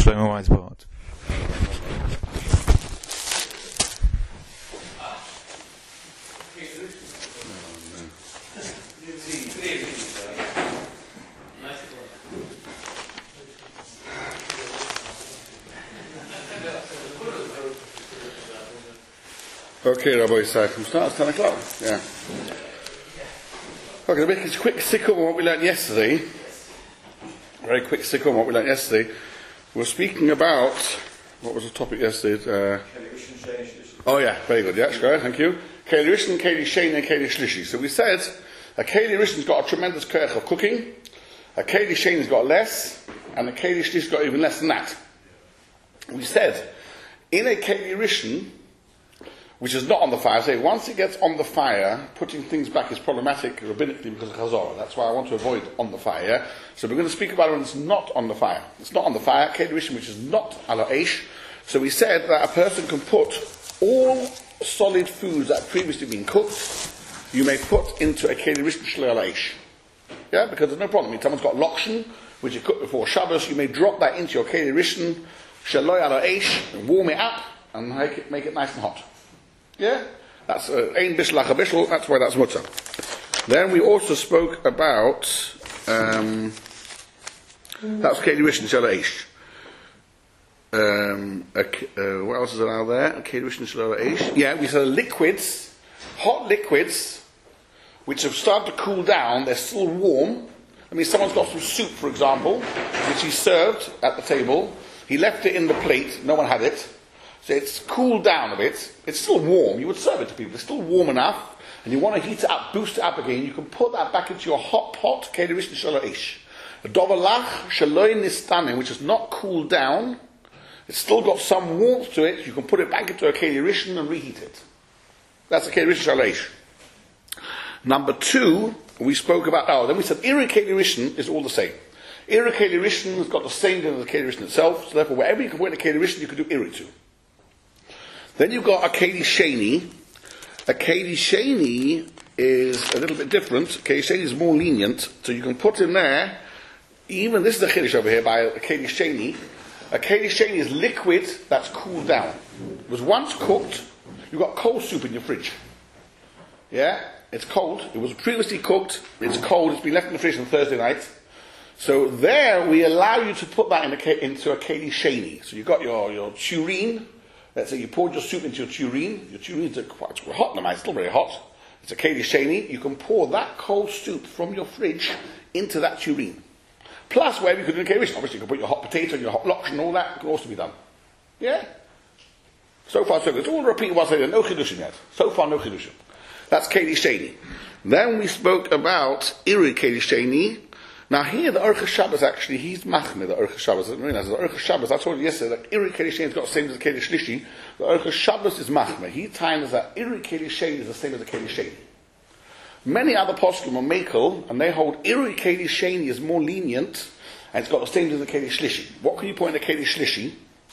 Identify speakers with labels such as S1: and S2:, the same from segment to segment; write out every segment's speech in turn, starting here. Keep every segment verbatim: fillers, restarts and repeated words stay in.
S1: Shlomo Weisbord.
S2: Okay, Rabbi Yisrael, we start at ten o'clock. Yeah. Okay, to make a quick sickle on what we learned yesterday. Very quick sickle on what we learned yesterday. We were speaking about, what was the topic yesterday? Uh, oh yeah, very good. Yeah, sure, thank you. Keli Rishon, Keli Sheni, and Keli Shlishi. So we said a Keli Rishon's got a tremendous kerch of cooking, a Keli Sheni's got less, and a Keli Shlishi's got even less than that. We said, in a Keli Rishon, which is not on the fire, say once it gets on the fire, putting things back is problematic rabbinically because of Chazorah. That's why I want to avoid on the fire. So we're going to speak about it when it's not on the fire. It's not on the fire, Keli Rishon, which is not ala eish. So we said that a person can put all solid foods that have previously been cooked, you may put into a Keli Rishon shelo ala eish. Yeah, because there's no problem. I mean, someone's got lokshen, which you cooked before Shabbos, you may drop that into your Keli Rishon shelo ala eish, and warm it up, and make it, make it nice and hot. Yeah? That's ein bishel lacha bishel, that's why that's mutter. Then we also spoke about, um, that's Keli Rishon shelo eish. Um, uh, what else is allowed there? Keli Rishon shelo eish. Yeah, we said liquids, hot liquids, which have started to cool down, they're still warm. I mean, someone's got some soup, for example, which he served at the table. He left it in the plate, no one had it. So it's cooled down a bit. It's still warm. You would serve it to people. It's still warm enough. And you want to heat it up, boost it up again. You can put that back into your hot pot, Keli Rishon shelo eish. A dovalach shaloi nistanim, which is not cooled down. It's still got some warmth to it. You can put it back into a Keli Rishon and reheat it. That's a Keli Rishon shelo eish. Number two, we spoke about, oh, then we said Iri Keli Rishon is all the same. Iri Keli Rishon has got the same thing as the Keli Rishon itself. So therefore, wherever you can put in a Keli Rishon, you can do Iri too. Then you've got a Keli Sheni. A Keli Sheni is a little bit different. Keli Sheni is more lenient, so you can put in there, even this is a Kiddush over here by a Keli Sheni. A Keli Sheni is liquid that's cooled down. It was once cooked, you've got cold soup in your fridge. Yeah? It's cold. It was previously cooked, it's cold, it's been left in the fridge on Thursday night. So there we allow you to put that in a, into a Keli Sheni. So you've got your, your tureen. Let's say you poured your soup into your tureen. Your tureen's quite hot, no, it's still very hot. It's a Keli Sheni. You can pour that cold soup from your fridge into that tureen. Plus, wherever you could do a Keli Rishon, obviously you can put your hot potato and your hot lokshen and all that. It can also be done. Yeah? So far, so good. It's all repeated once later. No chidushim yet. So far, no chidushim. That's Keli Sheni. Then we spoke about Iri Keli Sheni. Now here, the Aruch Shabbos actually, he's machmir, the Aruch Shabbos. I didn't realize, the Aruch Shabbos, I told you yesterday that Iri Keli Sheni has got the same as the Keli Shlishi. The Aruch Shabbos is machmir. He times that Iri Keli Sheni is the same as the Keli Sheni. Many other poskim are makel, and they hold Iri Keli Sheni is more lenient, and it's got the same as the Keli Shlishi. What can you put in the Keli Shlishi?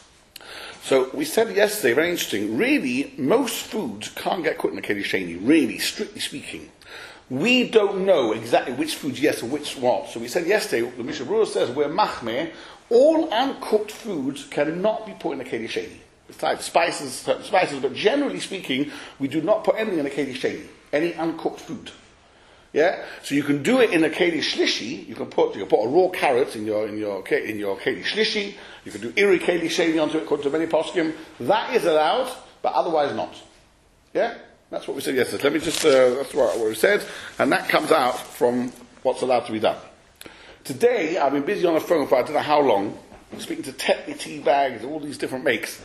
S2: So we said yesterday, very interesting, really, most foods can't get cooked in the Keli Sheni, really, strictly speaking. We don't know exactly which foods yes and which what. So we said yesterday, the Mishnah Berurah says, we're machmir, all uncooked foods cannot be put in a Keli Sheni. Besides spices, certain spices, but generally speaking, we do not put anything in a Keli Sheni, any uncooked food. Yeah? So you can do it in a Keli Shlishi, you can put, you can put a raw carrot in your, in your, in your Keli Shlishi, you can do Iri Keli Sheni onto it, according to many poskim. That is allowed, but otherwise not. Yeah? That's what we said yesterday. Let me just, uh, that's what, what we said, and that comes out from what's allowed to be done. Today, I've been busy on the phone for I don't know how long, speaking to Tetley tea bags, all these different makes.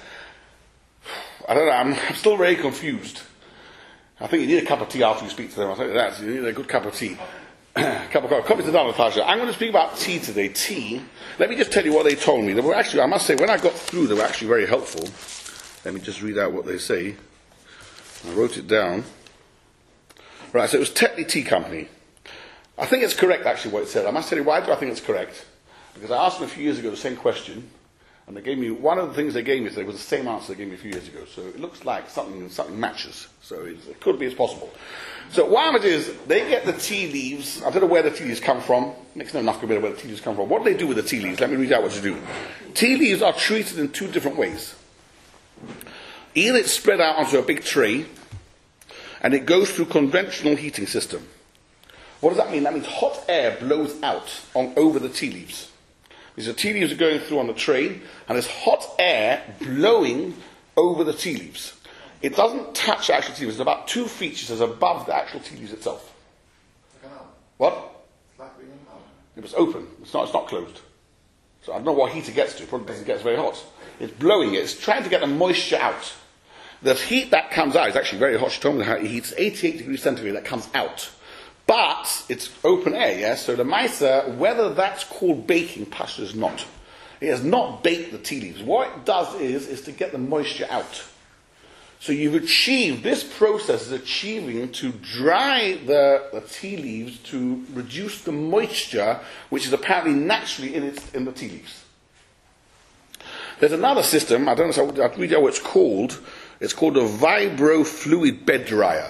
S2: I don't know, I'm, I'm still very confused. I think you need a cup of tea after you speak to them. I'll tell you that. You need a good cup of tea. cup of coffee. Copy to down, Natasha. I'm going to speak about tea today. Tea. Let me just tell you what they told me. They were actually, I must say, when I got through, they were actually very helpful. Let me just read out what they say. I wrote it down. Right, so it was Tetley Tea Company. I think it's correct, actually, what it said. I must tell you, why do I think it's correct? Because I asked them a few years ago the same question, And they gave me, one of the things they gave me today was the same answer they gave me a few years ago. So it looks like something something matches. So it's, it could be as possible. So what happens is, they get the tea leaves. I don't know where the tea leaves come from. Makes no enough about where the tea leaves come from. What do they do with the tea leaves? Let me read out what to do. Tea leaves are treated in two different ways. Either it's spread out onto a big tray, and it goes through conventional heating system. What does that mean? That means hot air blows out on over the tea leaves. These are tea leaves are going through on the tray, and there's hot air blowing over the tea leaves. It doesn't touch the actual tea leaves. It's about two feet, she says, above the actual tea leaves itself.
S1: Like an oven.
S2: What?
S1: It's like being an oven.
S2: It was open. It's not, it's not closed. So I don't know what heat it gets to. It probably doesn't get very hot. It's blowing it. It's trying to get the moisture out. The heat that comes out is actually very hot. She told me how it heats eighty-eight degrees centigrade that comes out. But it's open air, yes? So the Maisa, whether that's called baking, Pasha is not. It has not baked the tea leaves. What it does is, is to get the moisture out. So you've achieved, this process is achieving to dry the, the tea leaves to reduce the moisture, which is apparently naturally in, its, in the tea leaves. There's another system, I don't know, I'll read out what it's called. It's called a vibrofluid bed dryer.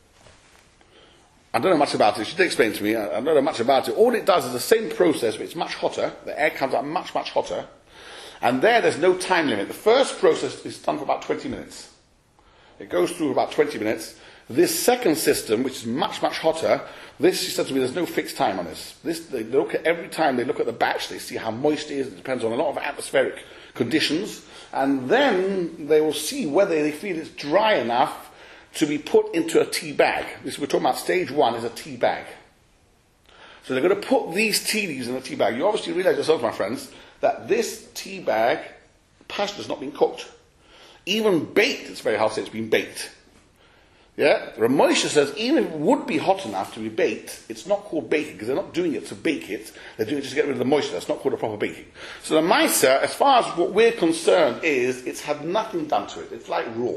S2: I don't know much about it. She did explain to me. I don't know much about it. All it does is the same process, but it's much hotter. The air comes out much, much hotter. And there, there's no time limit. The first process is done for about twenty minutes. It goes through about twenty minutes. This second system, which is much, much hotter, this, she said to me, there's no fixed time on this. This, they look at every time they look at the batch, they see how moist it is. It depends on a lot of atmospheric conditions. And then they will see whether they feel it's dry enough to be put into a tea bag. This we're talking about stage one is a tea bag. So they're going to put these tea leaves in a tea bag. You obviously realize yourselves, my friends, that this tea bag, pasta has not been cooked. Even baked, it's very hard to say it's been baked. Yeah? Ramosha says even if it would be hot enough to be baked, it's not called baking, because they're not doing it to bake it. They're doing it just to get rid of the moisture. That's not called a proper baking. So the Maisa, as far as what we're concerned, is it's had nothing done to it. It's like raw.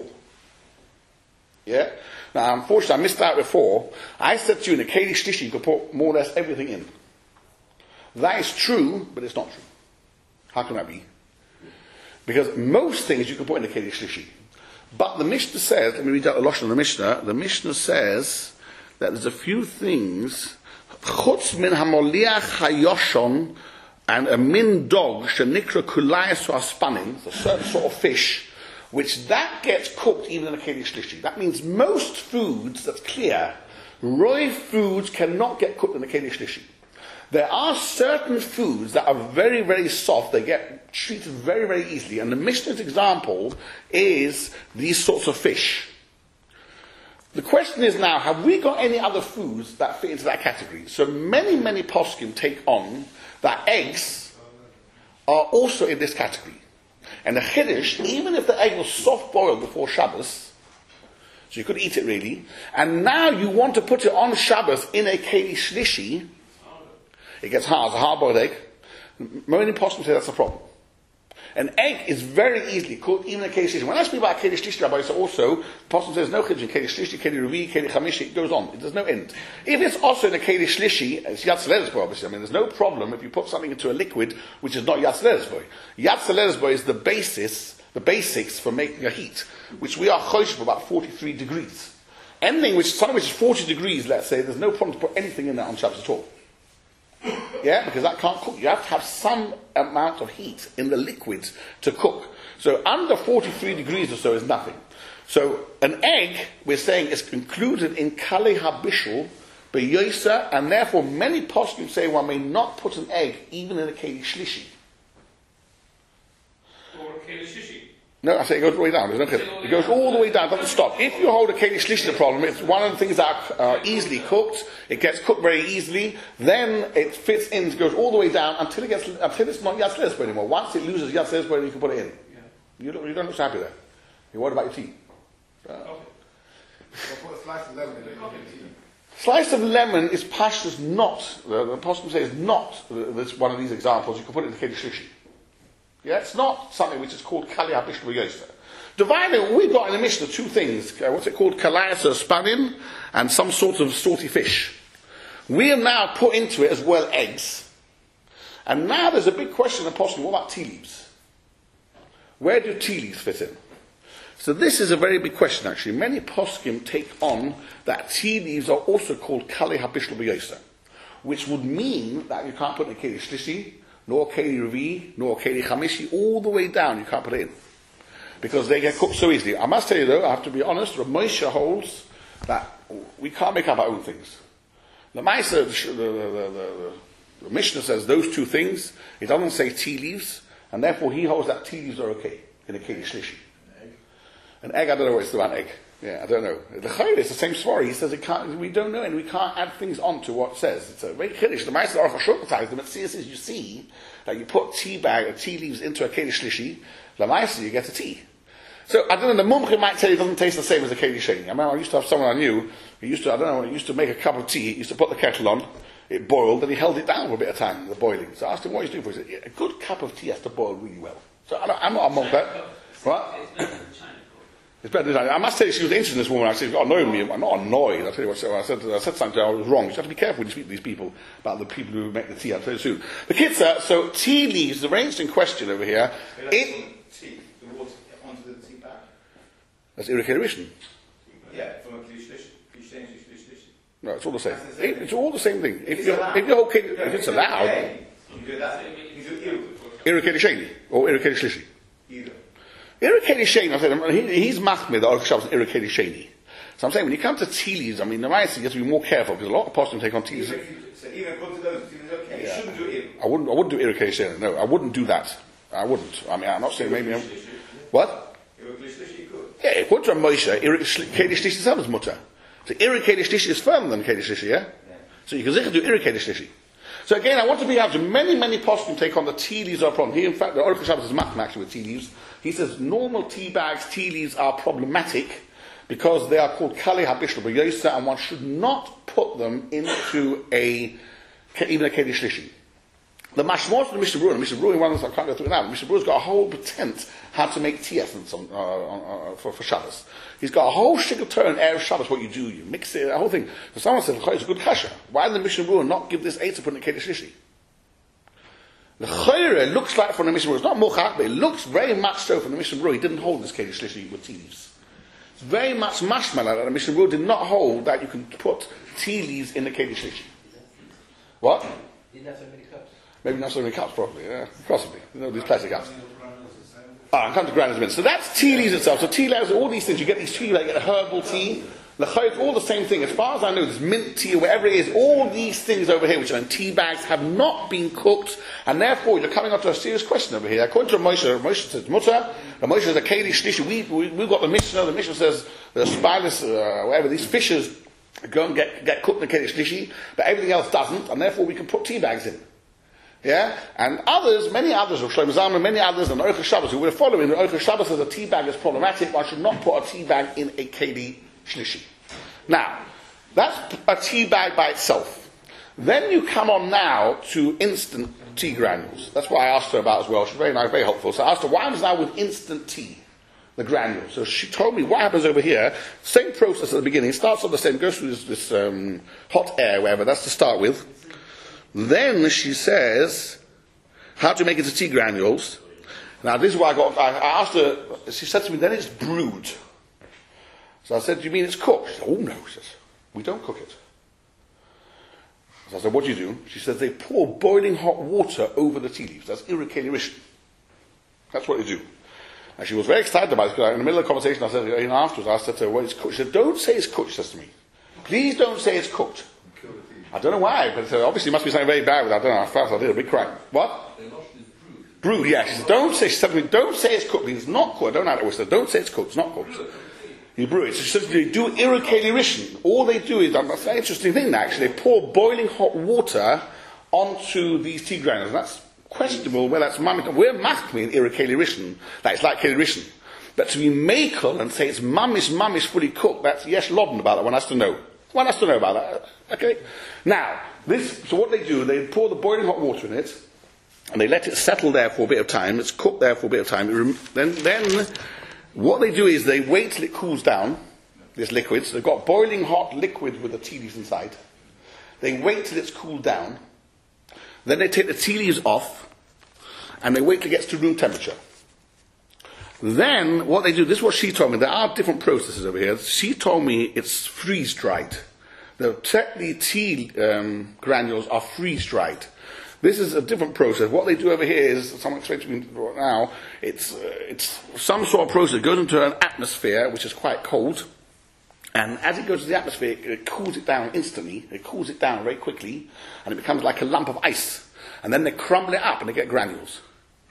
S2: Yeah? Now, unfortunately, I missed out before. I said to you, in the Keli Shlishi, you could put more or less everything in. That is true, but it's not true. How can that be? Because most things you can put in the Keli Shlishi. But the Mishnah says, let me read out the Lashon of the Mishnah. The Mishnah says that there's a few things, chutz min hamoliach hayoshon, and a min dog, shenikra kulayas aspanim, a certain sort of fish, which that gets cooked even in a Keli Shlishi. That means most foods, that's clear, raw foods cannot get cooked in a Keli Shlishi. There are certain foods that are very, very soft, they get treated very, very easily, and the Mishnah's example is these sorts of fish. The question is now, have we got any other foods that fit into that category? So many, many poskim take on that eggs are also in this category. And the Chiddush, even if the egg was soft boiled before Shabbos, so you could eat it really, and now you want to put it on Shabbos in a Keli Shlishi, it gets hard, it's a hard boiled egg. Many poskim say that's a problem. An egg is very easily cooked, even in a Keli Shlishi. When I speak about Keli Shlishi, Rabbi, so also, poskim says no Chiddush in Keli Shlishi, Keli Revi, Keli Chamishi, it goes on. There's no end. If it's also in a Keli Shlishi, it's Yatz Ledesboy, obviously. I mean, there's no problem if you put something into a liquid which is not Yatz Ledesboy. Yatz Ledesboy is the basis, the basics for making a heat, which we are chosh for about forty-three degrees. Anything which, something which is forty degrees, let's say, there's no problem to put anything in that on Shabbos at all. Yeah, because that can't cook. You have to have some amount of heat in the liquids to cook. So under forty-three degrees or so is nothing. So an egg, we're saying, is included in Kali HaBishul, Beyosa, and therefore many poskim say one may not put an egg even in a Keli Shlishi.
S3: Or a Keli Shishi.
S2: No, I say it goes all the way down. There's no Keli. It goes all the way down, it doesn't stop. If you hold a Keli Shlishi, the problem, it's one of the things that are uh, easily cooked, it gets cooked very easily, then it fits in, it goes all the way down until it gets, until it's not Yatz Ledesboy anymore. Once it loses Yatz Ledesboy, you can put it in.
S3: Yeah.
S2: You don't, you don't look so happy there. You're worried about your tea. Uh,
S3: Okay.
S1: I'll put a slice of lemon in it.
S2: Slice of lemon is pashtus not, the, the poskim say is not uh, this, one of these examples. You can put it in the Keli Shlishi. Yeah, it's not something which is called Kali HaBishul B'Yosa. Dividing, we've got in the Mishnah two things. Uh, what's it called? Kalayas or spanim, and some sort of salty fish. We have now put into it as well eggs. And now there's a big question in the poskim, what about tea leaves? Where do tea leaves fit in? So this is a very big question, actually. Many poskim take on that tea leaves are also called kali habishal b'yosa, which would mean that you can't put in a keli shlishi, nor keli revi, nor keli chamishi, all the way down. You can't put it in because they get cooked so easily. I must tell you though, I have to be honest. Rav Moshe holds that we can't make up our own things. The Maisa, the, the, the, the, the Mishnah says those two things. It doesn't say tea leaves, and therefore he holds that tea leaves are okay in a keli shlishi. An egg, I don't know what it's the one egg. Yeah, I don't know. The Chayil is the same story. He says it can't, we don't know and we can't add things on to what it says. It's a very Kiddush. The Ma'aser Aruch HaShulchan, the Metzias is you see that you put tea bag or tea leaves into a Kiddush Shlishi, the Ma'aser you get a tea. So, I don't know, the Mumche might tell you it doesn't taste the same as a Kiddush Sheni. I remember I used to have someone I knew, he used to, I don't know, he used to make a cup of tea, he used to put the kettle on, it boiled, and he held it down for a bit of time, the boiling. So I asked him what he's doing for it. He said, a good cup of tea has to boil really well. So I don't, I'm not among that. What? It's better than China. I must tell you, she was interested in this woman. I said, "Oh, annoying me." I'm not annoyed. I'll tell you what. So I said, I said something. I was wrong. You have to be careful when you speak to these people about the people who make the tea. I'll tell you soon. The kids are so tea leaves. The very interesting question over here. It,
S1: tea, the water onto the tea bag.
S2: That's irrigation.
S1: Yeah, from a klish lish, klish lish, klish lish.
S2: No, it's all the same. It, it's all the same thing. If you're, if you're okay, if it's allowed,
S1: you do that. You do
S2: irrigation or irrigation shlishi.
S1: Either.
S2: Irrigation sheni. I said he, he's machmir. The Aruch Shabbos is irrigation sheni. So I'm saying when you come to tea leaves, I mean the right thing you have to be more careful because a lot of poskim take on tea leaves.
S1: So even according to those, it's okay.
S2: Yeah.
S1: You shouldn't do it.
S2: I wouldn't. I wouldn't do irrigation. No, I wouldn't do that. I wouldn't. I mean, I'm not saying maybe. I'm, what? Yeah, according to Moshe, irrigation shlishi itself is mutter. So irrigation shlishi is firmer than kedish shlishi. Yeah. So you can zikr do irrigation shlishi. So again, I want to be able to, many, many poskim take on the tea leaves are a problem. He, in fact, the Aruch Shabbos is machmir actually with tea leaves. He says normal tea bags, tea leaves are problematic because they are called kali habishal b'yosa and one should not put them into a, even a kedish shlishi. The mashmos of the Mishnah Berurah, the Mishnah Berurah, one of them I can't go through it now, the Mishnah Berurah's got a whole pretense how to make tea essence on, uh, on, uh, for, for Shabbos. He's got a whole shiggle turn Erev Shabbos, what you do, you mix it, the whole thing. So someone said, it's a good kasha. Why did the Mishnah Berurah not give this eight to put in a kedish shlishi? The Chayre looks like from the Mishnah Berurah, it's not muchach, but it looks very much so from the Mishnah Berurah, he didn't hold this kedish shlishi with tea leaves. It's very much mashma like that. The Mishnah Berurah did not hold that you can put tea leaves in the kedish shlishi. What?
S3: Didn't have so many cups.
S2: Maybe not so many cups, probably, yeah, possibly. You know, these plastic cups. Ah, I'll come to grinders in a minute. So that's tea leaves itself. So tea leaves, all these things, you get these tea, like you get herbal tea, l'chayot, all the same thing. As far as I know, this mint tea or whatever it is, all these things over here, which are in tea bags, have not been cooked, and therefore you're coming up to a serious question over here. According to Moshe, Moshe says mutter, Moshe says a keli shlishi. We, we, we've got the Mishnah, the Mishnah says the spineless, uh, whatever, these fishes go and get, get cooked in the keli shlishi, but everything else doesn't, and therefore we can put tea bags in. Yeah? And others, many others, of Shlomo Zalman, many others, and Aruch Shabbos, who we're following, the Aruch Shabbos says a tea bag is problematic, one should not put a tea bag in a keli shlishi. Now, that's a tea bag by itself. Then you come on now to instant tea granules. That's what I asked her about as well. She's very nice, very helpful. So I asked her, what happens now with instant tea? The granules. So she told me what happens over here. Same process at the beginning. It starts on the same, goes through this, this um, hot air, whatever, that's to start with. Then she says, how to make it into tea granules. Now this is what I got, I, I asked her, she said to me, then it's brewed. So I said, do you mean it's cooked? She said, oh no, she says, we don't cook it. So I said, what do you do? She says, they pour boiling hot water over the tea leaves. That's irrikeli rishon. That's what they do. And she was very excited about it, because in the middle of the conversation, I said, you know, afterwards, I said to her, well, it's cooked. She said, don't say it's cooked, she says to me. Please don't say it's cooked. I don't know why, but uh, obviously it must be something very bad with that. I don't know, I felt I did a big cry. What? Brewed, yeah. She said, don't say, she said to me, don't say it's cooked. It's not cooked. I don't know how it was. Don't say it's cooked. It's not cooked. You brew it. So she says, they do irrikeli rishon. All they do is, that's an interesting thing actually, they pour boiling hot water onto these tea granules. And that's questionable whether that's mamik. We're machmir in irrikeli rishon. That it's like keli rishon. But to be makel and say it's mamish, mamish fully cooked, that's yesh lodden about that. One has to know. One has to know about that. Okay? Now, this, so what they do, they pour the boiling hot water in it, and they let it settle there for a bit of time. It's cooked there for a bit of time. Then, then, what they do is they wait till it cools down, this liquid. So they've got boiling hot liquid with the tea leaves inside. They wait till it's cooled down. Then they take the tea leaves off, and they wait till it gets to room temperature. Then what they do, this is what she told me. There are different processes over here. She told me it's freeze dried. The technically tea um, granules are freeze dried. This is a different process. What they do over here is, someone explained to me right now, it's uh, it's some sort of process. It goes into an atmosphere which is quite cold, and as it goes to the atmosphere, it, it cools it down instantly. It cools it down very quickly, and it becomes like a lump of ice. And then they crumble it up and they get granules.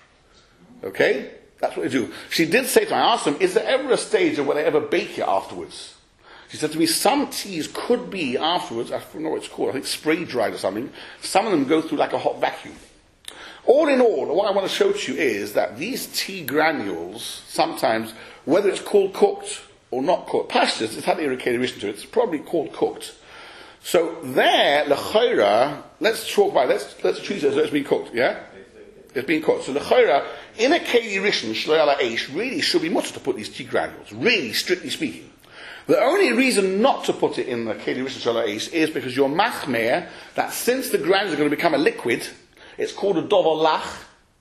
S2: Okay? That's what they do. She did say to me, I asked them, is there ever a stage where they ever bake it afterwards? She said to me, some teas could be afterwards, I don't know what it's called, I think spray dried or something. Some of them go through like a hot vacuum. All in all, what I want to show to you is that these tea granules, sometimes, whether it's called cooked or not cooked, pastures, it's had the irrigated addition to it, it's probably called cooked. So there, l'chayra, let's talk about it, let's, let's treat it as though it's been cooked, yeah? It's been cooked. So l'chayra, in a keli rishon, shlo ala eish, really should be much to put these tea granules, really, strictly speaking. The only reason not to put it in the keli rishon shlo ala eish is because you're machmer, that since the granules are going to become a liquid, it's called a dover lach,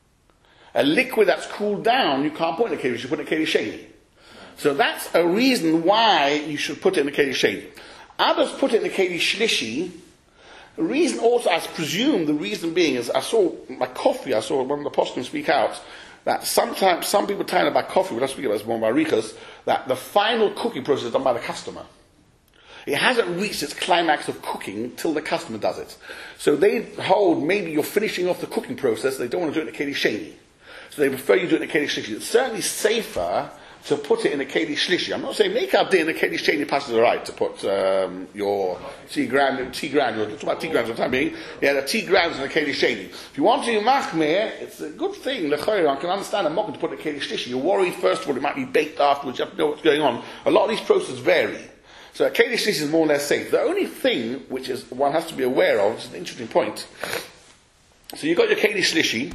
S2: a liquid that's cooled down, you can't put in a keli, you should put it in a keli sheni. So that's a reason why you should put it in a keli sheni. Others put it in the keli shlishi. The reason also, I presume, the reason being is, I saw my coffee, I saw one of the poskim speak out, that sometimes, some people tell about coffee, we're not speaking about this more by Rikas, that the final cooking process is done by the customer. It hasn't reached its climax of cooking till the customer does it. So they hold, maybe you're finishing off the cooking process, they don't want to do it in a keli sheni. So they prefer you do it in a keli shlishi. It's certainly safer to put it in a keli shlishi. I'm not saying make up in a keli sheni passes are right to put um, your tea granule, tea granule, talk about tea granules for the time being. Yeah, the tea granules in a keli sheni. If you want to do machmir, it's a good thing. L'chayra, I can understand. I'm not going to put it in a keli shlishi. You're worried first of all it might be baked afterwards. You have to know what's going on. A lot of these processes vary. So a keli shlishi is more or less safe. The only thing which is one has to be aware of, which is an interesting point. So you've got your keli shlishi,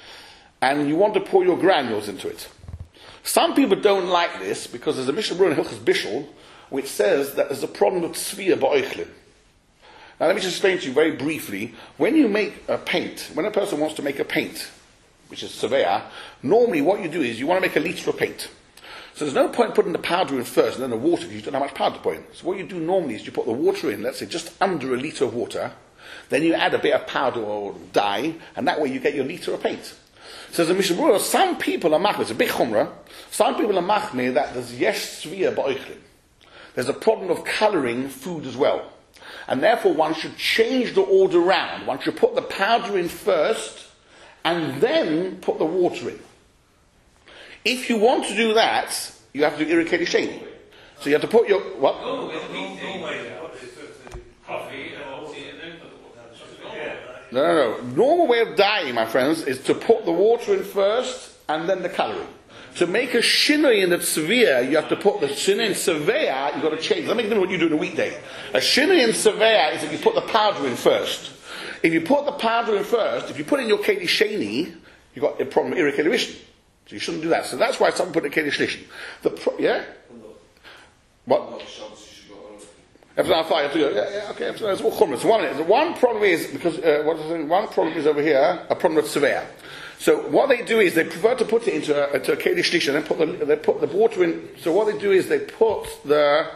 S2: and you want to pour your granules into it. Some people don't like this because there's a Mishnah Berurah in Hilchos Bishul which says that there's a problem with tzviyah ba'oichlin. Now let me just explain to you very briefly. When you make a paint, when a person wants to make a paint, which is tzviyah, normally what you do is you want to make a litre of paint. So there's no point putting the powder in first and then the water because you don't know how much powder to put in. So what you do normally is you put the water in, let's say just under a litre of water, then you add a bit of powder or dye, and that way you get your litre of paint. So the Mishnah Berurah, some people are machmir, it's a big chumrah, some people are machmir that there's yesh tzviyah ba'oichlin. There's a problem of colouring food as well. And therefore one should change the order round. One should put the powder in first, and then put the water in. If you want to do that, you have to do irritated sheni. So you have to put your, what? No, no, no. Normal way of dyeing, my friends, is to put the water in first and then the colouring. To make a shinoi in the tzviyah, you have to put the shinoi in tzviyah, you've got to change. Let me think what you do in a weekday. A shinoi in tzviyah is if you put the powder in first. If you put the powder in first, if you put in your keli sheni, you've got a problem with irritated rishon. So you shouldn't do that. So that's why some put a keli shlishi. The pro- yeah? What? Episode five, yeah, yeah, okay, episode all chumrah. So one minute. One problem is, because, uh, what is it? One problem is over here, a problem with tzviyah. So what they do is they prefer to put it into a, into a keli shlishi and then put the, they put the water in. So what they do is they put the,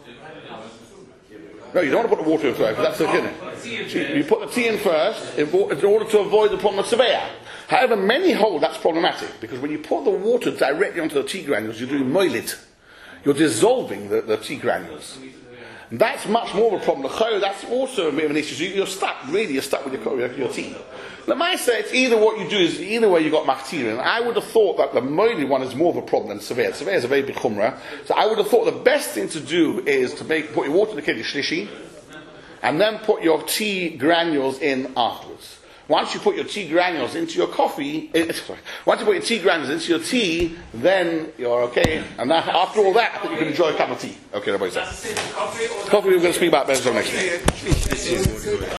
S2: no, you don't want to put the water in first, that's the thing. So you put the tea in first in, in order to avoid the problem of tzviyah. However, many hold that's problematic, because when you put the water directly onto the tea granules, you're doing moilit. You're dissolving the, the tea granules. That's much more of a problem. That's also a bit of an issue. So you're stuck, really, you're stuck with your, your tea. Now, I say it's either what you do is, either way you got maktir. And I would have thought that the moili one is more of a problem than severe. Severe is a very big chumrah. So I would have thought the best thing to do is to make, put your water in the keli shlishi, and then put your tea granules in afterwards. Once you put your tea granules into your coffee, eh, sorry, once you put your tea granules into your tea, then you're okay. And that, after all that, I think you can enjoy a cup of tea. Okay, everybody. Coffee we're going to speak about better next week.